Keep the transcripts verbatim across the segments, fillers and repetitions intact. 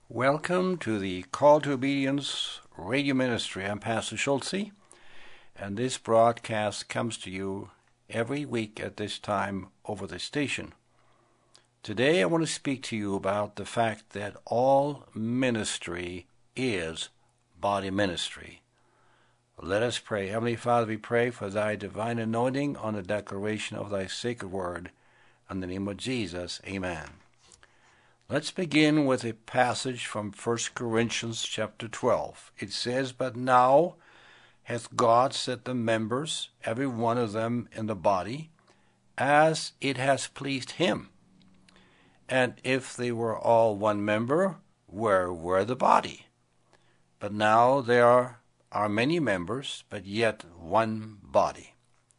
Welcome to the Call to Obedience radio ministry. I'm Pastor Schultze, and this broadcast comes to you every week at this time over the station. Today I want to speak to you about the fact that all ministry is body ministry. Let us pray. Heavenly Father, we pray for thy divine anointing on the declaration of thy sacred word. In the name of Jesus, amen. Let's begin with a passage from First Corinthians chapter twelve. It says, But now hath God set the members, every one of them in the body, as it has pleased him. And if they were all one member, where were the body? But now there are many members, but yet one body.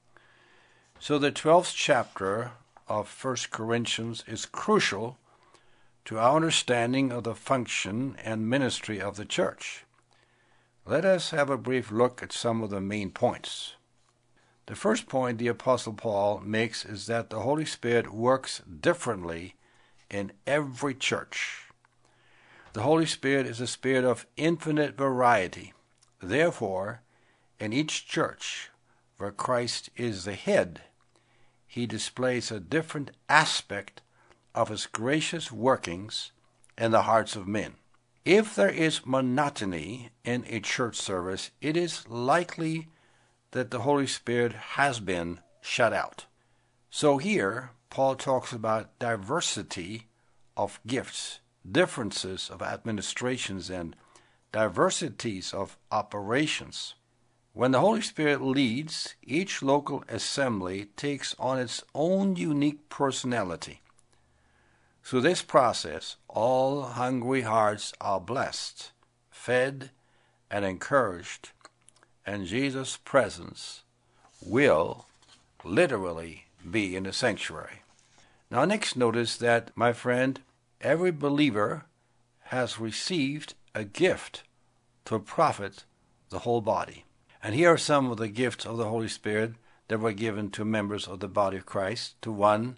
So the twelfth chapter of First Corinthians is crucial to our understanding of the function and ministry of the church. Let us have a brief look at some of the main points. The first point the Apostle Paul makes is that the Holy Spirit works differently in every church. The Holy Spirit is a spirit of infinite variety. Therefore, in each church where Christ is the head, he displays a different aspect of his gracious workings in the hearts of men. If there is monotony in a church service, it is likely that the Holy Spirit has been shut out. So here, Paul talks about diversity of gifts, differences of administrations, and diversities of operations. When the Holy Spirit leads, each local assembly takes on its own unique personality. Through this process, all hungry hearts are blessed, fed, and encouraged, and Jesus' presence will literally be in the sanctuary. Now next notice that, my friend, every believer has received a gift to profit the whole body. And here are some of the gifts of the Holy Spirit that were given to members of the body of Christ. To one,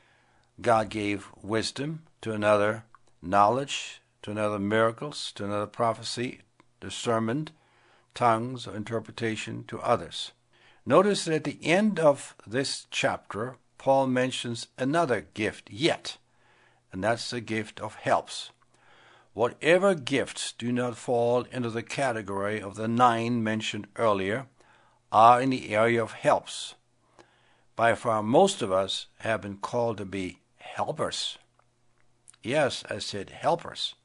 God gave wisdom, to another knowledge, to another miracles, to another prophecy, discernment, tongues, or interpretation, to others. Notice that at the end of this chapter, Paul mentions another gift yet, and that's the gift of helps. Whatever gifts do not fall into the category of the nine mentioned earlier are in the area of helps. By far most of us have been called to be helpers. Yes, I said helpers.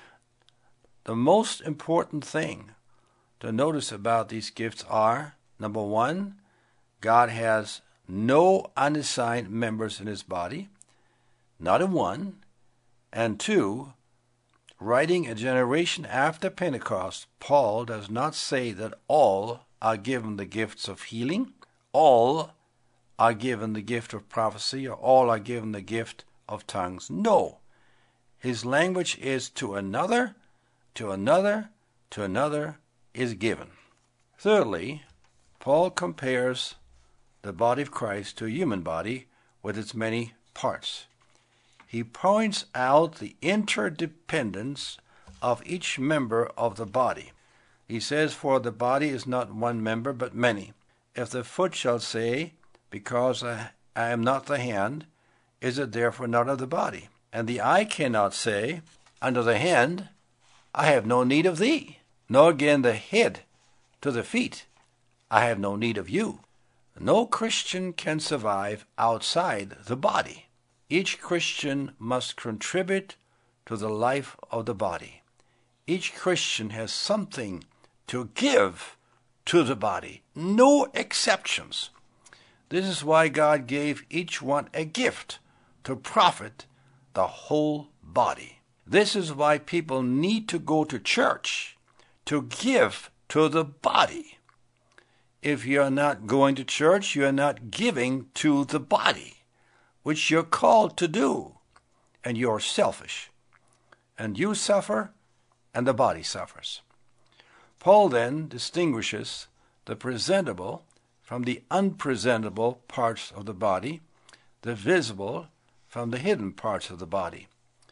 The most important thing to notice about these gifts are, number one, God has no unassigned members in his body, not a one, and two, writing a generation after Pentecost, Paul does not say that all are given the gifts of healing, all are given the gift of prophecy, or all are given the gift of tongues. No. His language is to another, to another, to another is given. Thirdly, Paul compares the body of Christ to a human body with its many parts. He points out the interdependence of each member of the body. He says, For the body is not one member, but many. If the foot shall say, Because I, I am not the hand, is it therefore not of the body? And the eye cannot say unto the hand, I have no need of thee. Nor again the head to the feet, I have no need of you. No Christian can survive outside the body. Each Christian must contribute to the life of the body. Each Christian has something to give to the body. No exceptions. This is why God gave each one a gift to profit the whole body. This is why people need to go to church to give to the body. If you're not going to church, you're not giving to the body, which you're called to do, and you're selfish. And you suffer, and the body suffers. Paul then distinguishes the presentable from the unpresentable parts of the body, the visible from the hidden parts of the body.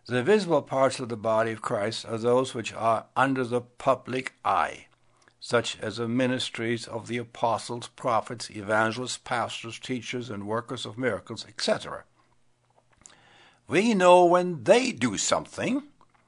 The visible parts of the body of Christ are those which are under the public eye, such as the ministries of the apostles, prophets, evangelists, pastors, teachers, and workers of miracles, et cetera. We know when they do something,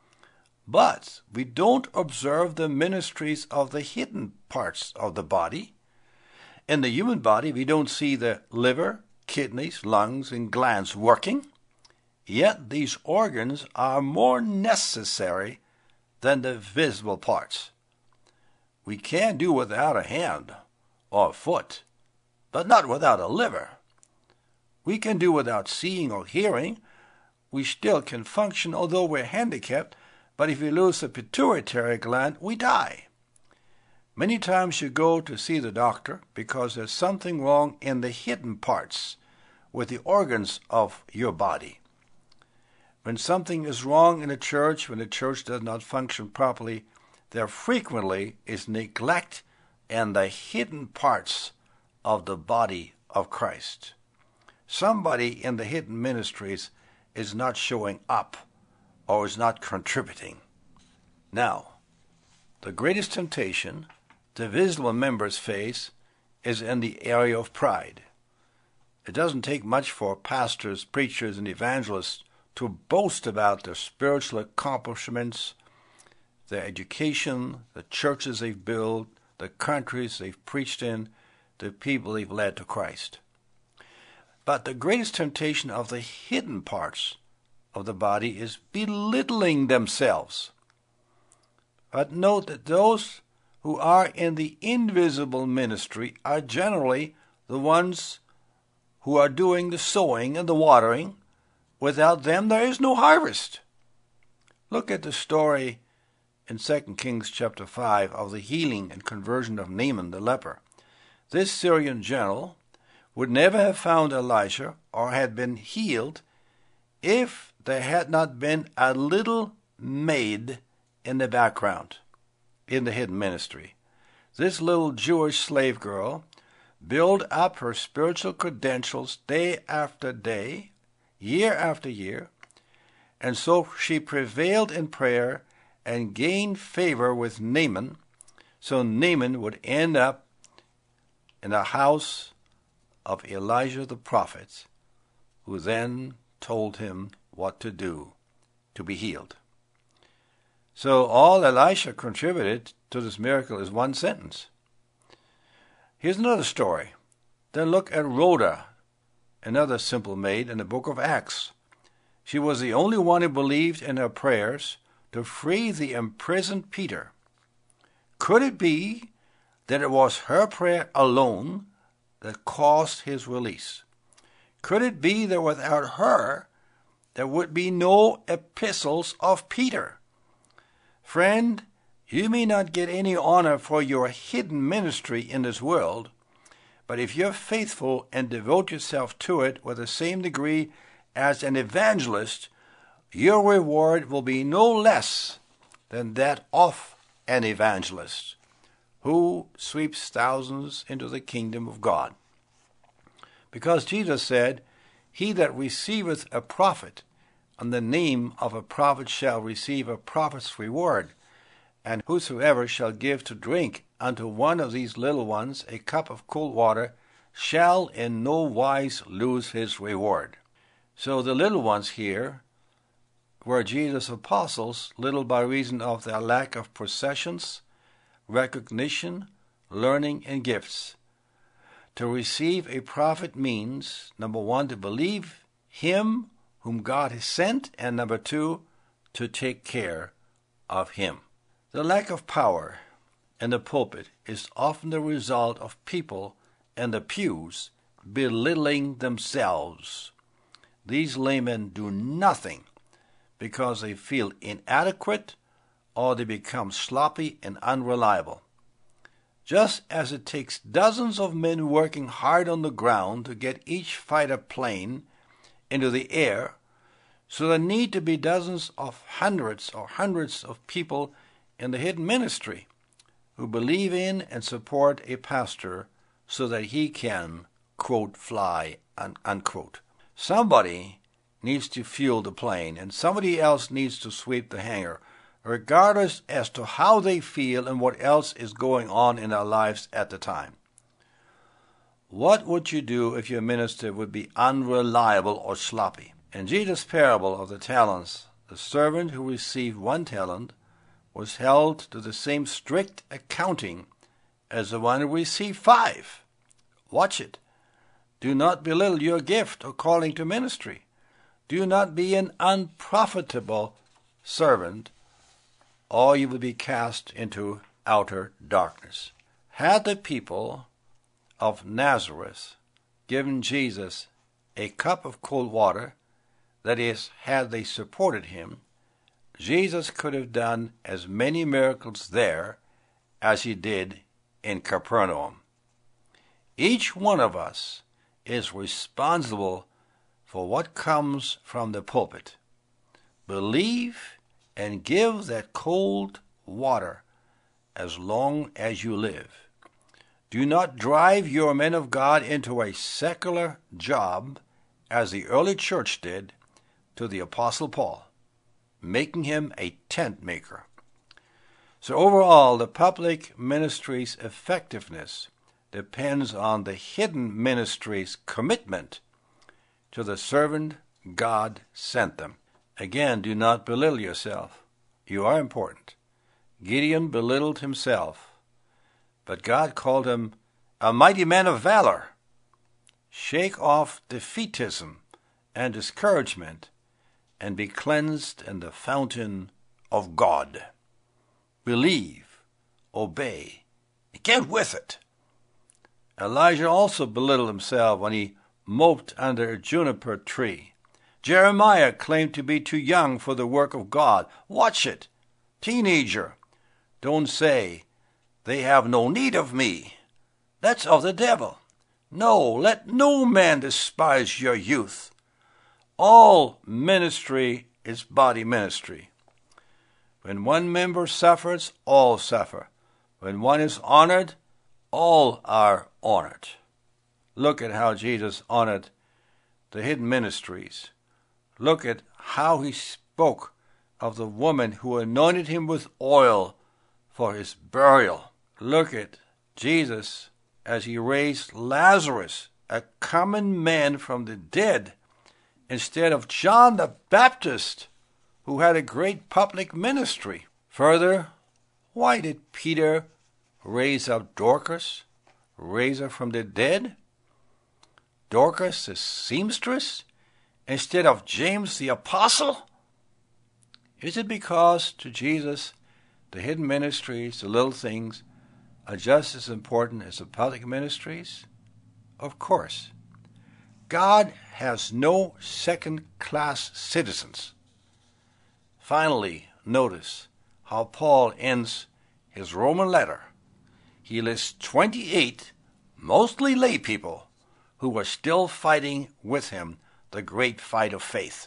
but we don't observe the ministries of the hidden parts of the body. In the human body, we don't see the liver, kidneys, lungs, and glands working. Yet these organs are more necessary than the visible parts. We can do without a hand or a foot, but not without a liver. We can do without seeing or hearing. We still can function, although we're handicapped, but if we lose the pituitary gland, we die. Many times you go to see the doctor because there's something wrong in the hidden parts with the organs of your body. When something is wrong in a church, when the church does not function properly, there frequently is neglect in the hidden parts of the body of Christ. Somebody in the hidden ministries is not showing up or is not contributing. Now, the greatest temptation the visible members face is in the area of pride. It doesn't take much for pastors, preachers, and evangelists to boast about their spiritual accomplishments, their education, the churches they've built, the countries they've preached in, the people they've led to Christ. But the greatest temptation of the hidden parts of the body is belittling themselves. But note that those who are in the invisible ministry are generally the ones who are doing the sowing and the watering. Without them, there is no harvest. Look at the story in Second Kings chapter five of the healing and conversion of Naaman the leper. This Syrian general would never have found Elisha or had been healed if there had not been a little maid in the background, in the hidden ministry. This little Jewish slave girl built up her spiritual credentials day after day, year after year, and so she prevailed in prayer and gained favor with Naaman, so Naaman would end up in the house of Elijah the prophet, who then told him what to do to be healed. So all Elisha contributed to this miracle is one sentence. Here's another story. Then look at Rhoda, another simple maid in the book of Acts. She was the only one who believed in her prayers to free the imprisoned Peter. Could it be that it was her prayer alone that caused his release? Could it be that without her, there would be no epistles of Peter? Friend, you may not get any honor for your hidden ministry in this world, but if you're faithful and devote yourself to it with the same degree as an evangelist, your reward will be no less than that of an evangelist who sweeps thousands into the kingdom of God. Because Jesus said, "He that receiveth a prophet in the name of a prophet shall receive a prophet's reward, and whosoever shall give to drink unto one of these little ones a cup of cold water shall in no wise lose his reward." So the little ones here were Jesus' apostles, little by reason of their lack of possessions, recognition, learning, and gifts. To receive a prophet means, number one, to believe him whom God has sent, and number two, to take care of him. The lack of power in the pulpit is often the result of people in the pews belittling themselves. These laymen do nothing because they feel inadequate or they become sloppy and unreliable. Just as it takes dozens of men working hard on the ground to get each fighter plane into the air, so there need to be dozens of hundreds or hundreds of people in the hidden ministry who believe in and support a pastor so that he can, quote, fly, un- unquote. Somebody needs to fuel the plane and somebody else needs to sweep the hangar, regardless as to how they feel and what else is going on in their lives at the time. What would you do if your minister would be unreliable or sloppy? In Jesus' parable of the talents, the servant who received one talent was held to the same strict accounting as the one who received five. Watch it. Do not belittle your gift or calling to ministry. Do not be an unprofitable servant, or you will be cast into outer darkness. Had the people of Nazareth given Jesus a cup of cold water, that is, had they supported him, Jesus could have done as many miracles there as he did in Capernaum. Each one of us is responsible for what comes from the pulpit. Believe and give that cold water as long as you live. Do not drive your men of God into a secular job, as the early church did to the Apostle Paul, making him a tent maker. So overall, the public ministry's effectiveness depends on the hidden ministry's commitment to the servant God sent them. Again, do not belittle yourself. You are important. Gideon belittled himself, but God called him a mighty man of valor. Shake off defeatism and discouragement and be cleansed in the fountain of God. Believe, obey, get with it. Elijah also belittled himself when he moped under a juniper tree. Jeremiah claimed to be too young for the work of God. Watch it. Teenager, don't say, they have no need of me. That's of the devil. No, let no man despise your youth. All ministry is body ministry. When one member suffers, all suffer. When one is honored, all are honored. Look at how Jesus honored the hidden ministries. Look at how he spoke of the woman who anointed him with oil for his burial. Look at Jesus as he raised Lazarus, a common man, from the dead, instead of John the Baptist, who had a great public ministry. Further, why did Peter raise up Dorcas, raise her from the dead? Dorcas, the seamstress, instead of James the apostle? Is it because to Jesus the hidden ministries, the little things, are just as important as the public ministries? Of course. God has no second-class citizens. Finally, notice how Paul ends his Roman letter. He lists twenty-eight, mostly lay people, who were still fighting with him the great fight of faith.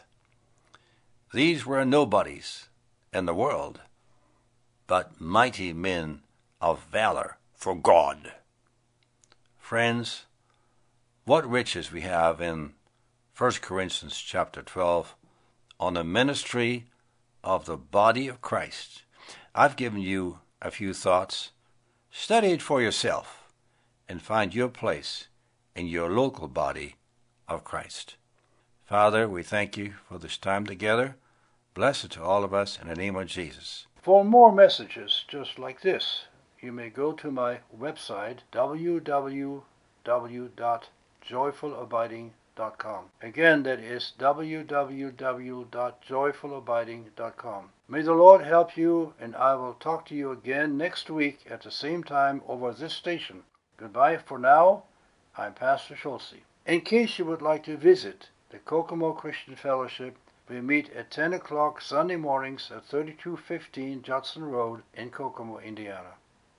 These were nobodies in the world, but mighty men of valor for God. Friends, what riches we have in First Corinthians chapter twelve on the ministry of the body of Christ. I've given you a few thoughts. Study it for yourself and find your place in your local body of Christ. Father, we thank you for this time together. Bless it to all of us in the name of Jesus. For more messages just like this, you may go to my website, w w w dot joyful abiding dot com. Again, that is w w w dot joyful abiding dot com. May the Lord help you, and I will talk to you again next week at the same time over this station. Goodbye for now. I'm Pastor Schulze. In case you would like to visit the Kokomo Christian Fellowship, we meet at ten o'clock Sunday mornings at thirty-two fifteen Judson Road in Kokomo, Indiana.